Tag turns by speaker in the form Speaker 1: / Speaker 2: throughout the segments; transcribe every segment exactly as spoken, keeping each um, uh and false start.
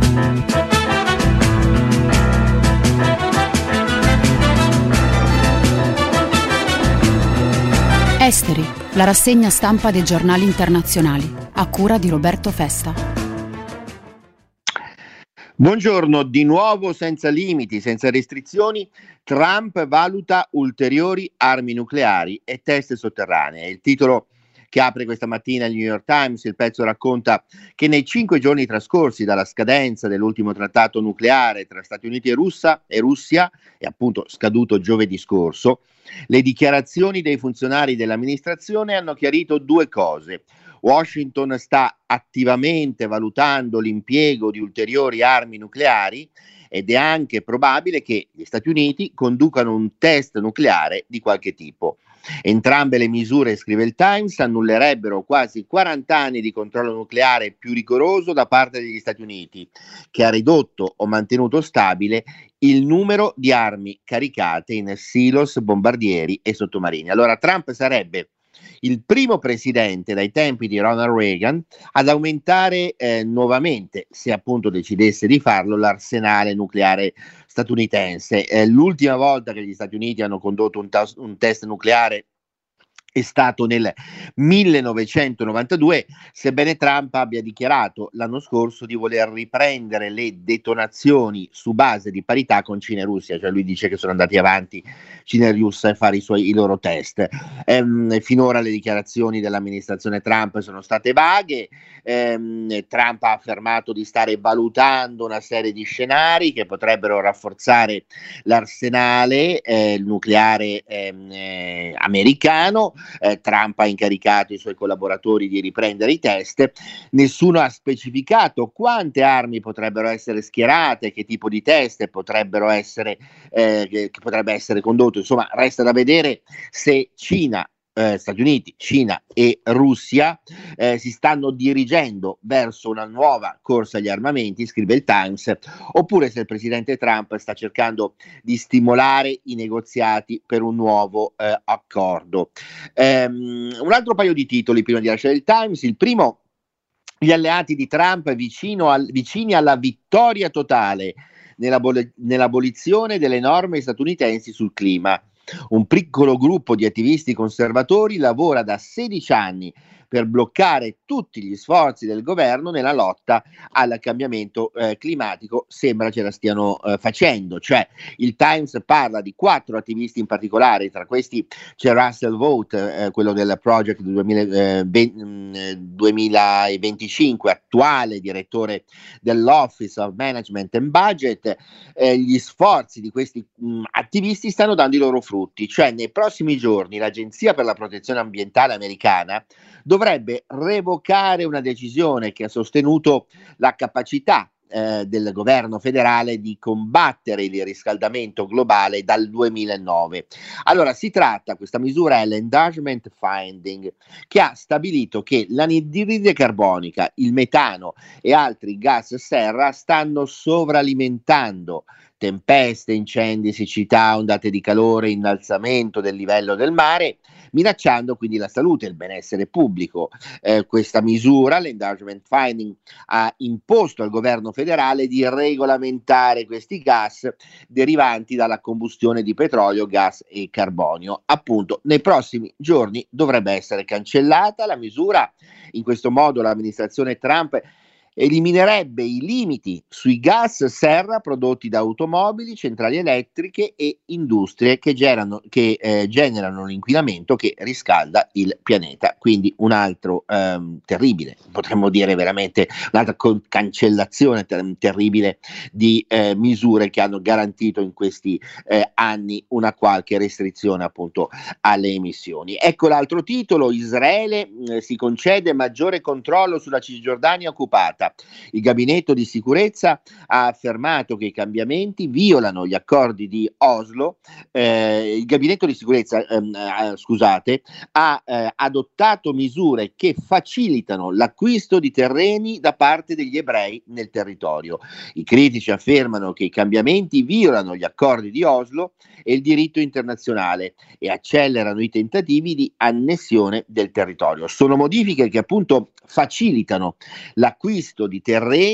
Speaker 1: Esteri, la rassegna stampa dei giornali internazionali, a cura di Roberto Festa.
Speaker 2: Buongiorno, di nuovo senza limiti, senza restrizioni, Trump valuta ulteriori armi nucleari e test sotterranee. È il titolo che apre questa mattina il New York Times. Il pezzo racconta che nei cinque giorni trascorsi dalla scadenza dell'ultimo trattato nucleare tra Stati Uniti e, Russia, e Russia, e appunto scaduto giovedì scorso, le dichiarazioni dei funzionari dell'amministrazione hanno chiarito due cose. Washington sta attivamente valutando l'impiego di ulteriori armi nucleari ed è anche probabile che gli Stati Uniti conducano un test nucleare di qualche tipo. Entrambe le misure, scrive il Times, annullerebbero quasi quaranta anni di controllo nucleare più rigoroso da parte degli Stati Uniti, che ha ridotto o mantenuto stabile il numero di armi caricate in silos, bombardieri e sottomarini. Allora Trump sarebbe il primo presidente dai tempi di Ronald Reagan ad aumentare eh, nuovamente, se appunto decidesse di farlo, l'arsenale nucleare statunitense. Eh, l'ultima volta che gli Stati Uniti hanno condotto un, tas- un test nucleare è stato nel millenovecentonovantadue, sebbene Trump abbia dichiarato l'anno scorso di voler riprendere le detonazioni su base di parità con Cina e Russia, cioè lui dice che sono andati avanti Cina e Russia a fare i, suoi, i loro test. Ehm, finora le dichiarazioni dell'amministrazione Trump sono state vaghe. Ehm, Trump ha affermato di stare valutando una serie di scenari che potrebbero rafforzare l'arsenale eh, nucleare ehm, eh, americano. Eh, Trump ha incaricato i suoi collaboratori di riprendere i test. Nessuno ha specificato quante armi potrebbero essere schierate, che tipo di test potrebbero essere, eh, che, che potrebbe essere condotto. Insomma, resta da vedere se Cina, Eh, Stati Uniti, Cina e Russia eh, si stanno dirigendo verso una nuova corsa agli armamenti, scrive il Times, oppure se il presidente Trump sta cercando di stimolare i negoziati per un nuovo eh, accordo. Um, un altro paio di titoli prima di lasciare il Times. Il primo: gli alleati di Trump vicino al, vicini alla vittoria totale nell'abol- nell'abolizione delle norme statunitensi sul clima. Un piccolo gruppo di attivisti conservatori lavora da sedici anni per bloccare tutti gli sforzi del governo nella lotta al cambiamento eh, climatico. Sembra ce la stiano eh, facendo. Cioè, il Times parla di quattro attivisti in particolare, tra questi c'è Russell Vought, eh, quello del Project duemilaventicinque, attuale direttore dell'Office of Management and Budget. Eh, gli sforzi di questi mh, attivisti stanno dando i loro frutti, cioè nei prossimi giorni l'Agenzia per la Protezione Ambientale americana dovrebbe revocare una decisione che ha sostenuto la capacità eh, del governo federale di combattere il riscaldamento globale dal duemilanove. Allora, si tratta, questa misura è l'Enlargement Finding, che ha stabilito che l'anidride carbonica, il metano e altri gas serra stanno sovralimentando tempeste, incendi, siccità, ondate di calore, innalzamento del livello del mare, minacciando quindi la salute e il benessere pubblico. Eh, questa misura, l'Enlargement Finding, ha imposto al governo federale di regolamentare questi gas derivanti dalla combustione di petrolio, gas e carbonio. Appunto, nei prossimi giorni dovrebbe essere cancellata la misura. In questo modo l'amministrazione Trump eliminerebbe i limiti sui gas serra prodotti da automobili, centrali elettriche e industrie che generano, che, eh, generano l'inquinamento che riscalda il pianeta. Quindi un altro ehm, terribile, potremmo dire veramente un'altra con- cancellazione ter- terribile di eh, misure che hanno garantito in questi eh, anni una qualche restrizione appunto alle emissioni. Ecco l'altro titolo: Israele eh, si concede maggiore controllo sulla Cisgiordania occupata. Il gabinetto di sicurezza ha affermato che i cambiamenti violano gli accordi di Oslo. Eh, il gabinetto di sicurezza, ehm, eh, scusate, ha eh, adottato misure che facilitano l'acquisto di terreni da parte degli ebrei nel territorio. I critici affermano che i cambiamenti violano gli accordi di Oslo e il diritto internazionale e accelerano i tentativi di annessione del territorio. Sono modifiche che appunto facilitano l'acquisto di terreni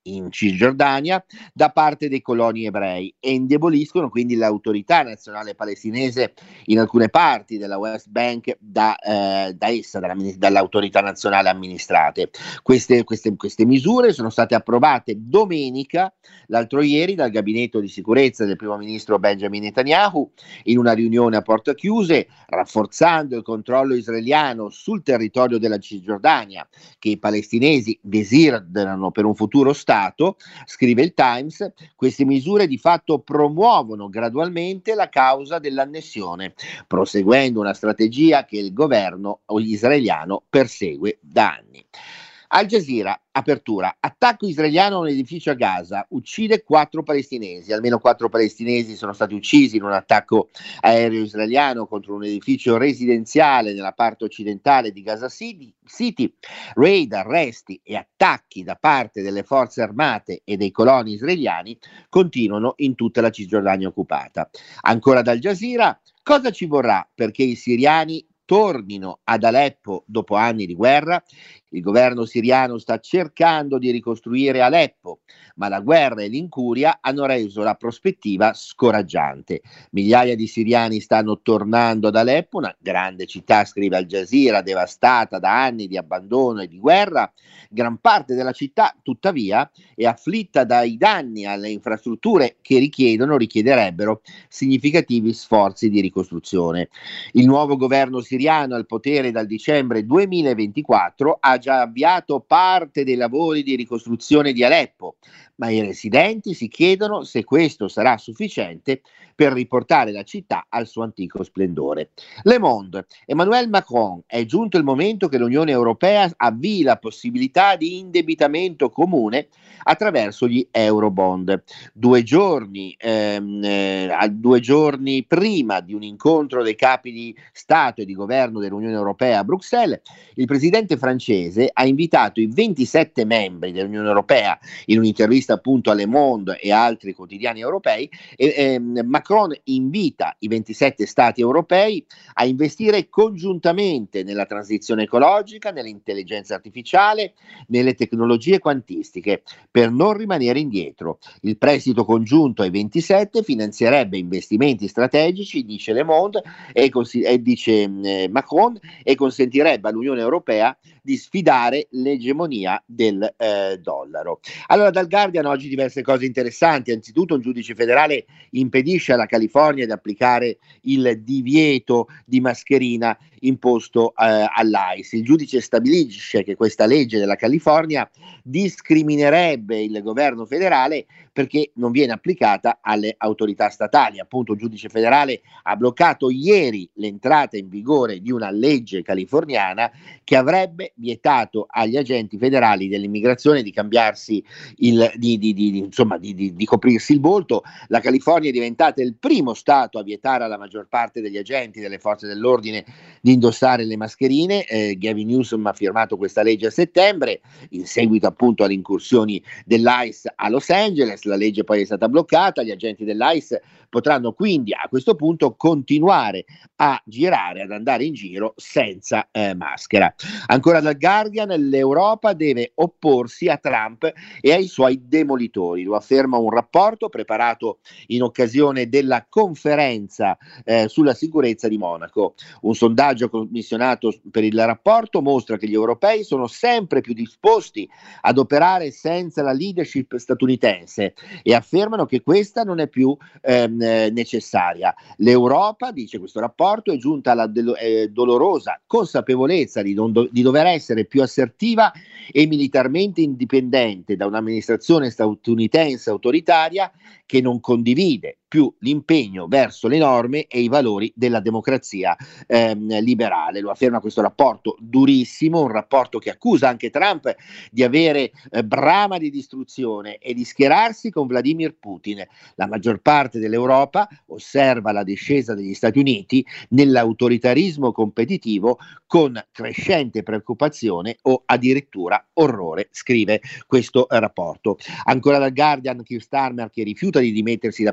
Speaker 2: in Cisgiordania da parte dei coloni ebrei e indeboliscono quindi l'autorità nazionale palestinese in alcune parti della West Bank da, eh, da essa, dalla, dall'autorità nazionale amministrate. Queste, queste, queste misure sono state approvate domenica, l'altro ieri, dal gabinetto di sicurezza del primo ministro Benjamin Netanyahu in una riunione a porte chiuse, rafforzando il controllo israeliano sul territorio della Cisgiordania che i palestinesi desiderano per un futuro Stato. Stato, scrive il Times. Queste misure di fatto promuovono gradualmente la causa dell'annessione, proseguendo una strategia che il governo israeliano persegue da anni. Al Jazeera, apertura, attacco israeliano a un edificio a Gaza, uccide quattro palestinesi, almeno quattro palestinesi sono stati uccisi in un attacco aereo israeliano contro un edificio residenziale nella parte occidentale di Gaza City, raid, arresti e attacchi da parte delle forze armate e dei coloni israeliani continuano in tutta la Cisgiordania occupata. Ancora dal Jazeera, cosa ci vorrà perché i siriani tornino ad Aleppo dopo anni di guerra? Il governo siriano sta cercando di ricostruire Aleppo, ma la guerra e l'incuria hanno reso la prospettiva scoraggiante. Migliaia di siriani stanno tornando ad Aleppo, una grande città, scrive Al Jazeera, devastata da anni di abbandono e di guerra. Gran parte della città, tuttavia, è afflitta dai danni alle infrastrutture che richiedono, richiederebbero significativi sforzi di ricostruzione. Il nuovo governo siriano al potere dal dicembre duemilaventiquattro ha già avviato parte dei lavori di ricostruzione di Aleppo, ma i residenti si chiedono se questo sarà sufficiente per riportare la città al suo antico splendore. Le Monde, Emmanuel Macron, è giunto il momento che l'Unione Europea avvii la possibilità di indebitamento comune attraverso gli Eurobond. Due giorni, ehm, eh, due giorni prima di un incontro dei capi di Stato e di Governo dell'Unione Europea a Bruxelles, il presidente francese ha invitato i ventisette membri dell'Unione Europea in un'intervista appunto a Le Monde e altri quotidiani europei e ehm, Macron invita i ventisette stati europei a investire congiuntamente nella transizione ecologica, nell'intelligenza artificiale, nelle tecnologie quantistiche, per non rimanere indietro. Il prestito congiunto ai ventisette finanzierebbe investimenti strategici, dice Le Monde, e, cons- e dice eh, Macron, e consentirebbe all'Unione Europea di sfidare l'egemonia del eh, dollaro. Allora, dal Guardian oggi diverse cose interessanti. Anzitutto un giudice federale impedisce alla California di applicare il divieto di mascherina imposto eh, all'A I C E. Il giudice stabilisce che questa legge della California discriminerebbe il governo federale perché non viene applicata alle autorità statali. Appunto, il giudice federale ha bloccato ieri l'entrata in vigore di una legge californiana che avrebbe vietato agli agenti federali dell'immigrazione di cambiarsi il, di, di, di, insomma, di, di, di coprirsi il volto. La California è diventata il primo stato a vietare alla maggior parte degli agenti delle forze dell'ordine di indossare le mascherine. Eh, Gavin Newsom ha firmato questa legge a settembre, in seguito appunto alle incursioni dell'I C E a Los Angeles. La legge poi è stata bloccata, gli agenti dell'I C E potranno quindi a questo punto continuare a girare, ad andare in giro senza eh, maschera. Ancora dal Guardian, l'Europa deve opporsi a Trump e ai suoi demolitori, lo afferma un rapporto preparato in occasione della conferenza eh, sulla sicurezza di Monaco. Un sondaggio commissionato per il rapporto mostra che gli europei sono sempre più disposti ad operare senza la leadership statunitense e affermano che questa non è più ehm, necessaria. L'Europa, dice questo rapporto, è giunta alla del- eh, dolorosa consapevolezza di, non do- di dover essere più assertiva e militarmente indipendente da un'amministrazione statunitense autoritaria che non condivide più l'impegno verso le norme e i valori della democrazia ehm, liberale. Lo afferma questo rapporto durissimo, un rapporto che accusa anche Trump di avere eh, brama di distruzione e di schierarsi con Vladimir Putin. La maggior parte dell'Europa osserva la discesa degli Stati Uniti nell'autoritarismo competitivo con crescente preoccupazione o addirittura orrore, scrive questo eh, rapporto. Ancora dal Guardian, Keir Starmer che rifiuta di dimettersi da primo ministro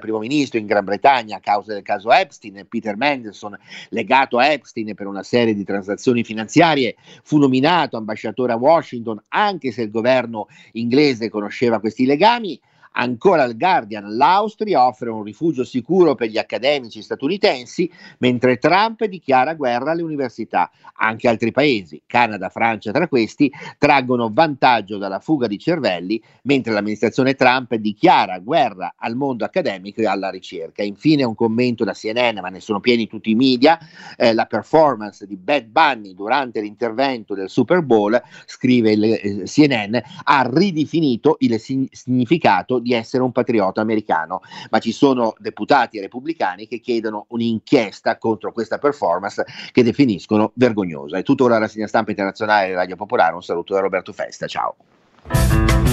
Speaker 2: visto in Gran Bretagna a causa del caso Epstein. Peter Mandelson, legato a Epstein per una serie di transazioni finanziarie, fu nominato ambasciatore a Washington, anche se il governo inglese conosceva questi legami. Ancora il Guardian: l'Austria offre un rifugio sicuro per gli accademici statunitensi, mentre Trump dichiara guerra alle università. Anche altri paesi, Canada, Francia tra questi, traggono vantaggio dalla fuga di cervelli, mentre l'amministrazione Trump dichiara guerra al mondo accademico e alla ricerca. Infine un commento da C N N, ma ne sono pieni tutti i media: eh, la performance di Bad Bunny durante l'intervento del Super Bowl, scrive il eh, C N N, ha ridefinito il sin- significato di essere un patriota americano, ma ci sono deputati repubblicani che chiedono un'inchiesta contro questa performance che definiscono vergognosa. È tutto ora la rassegna stampa internazionale di Radio Popolare. Un saluto da Roberto Festa, ciao.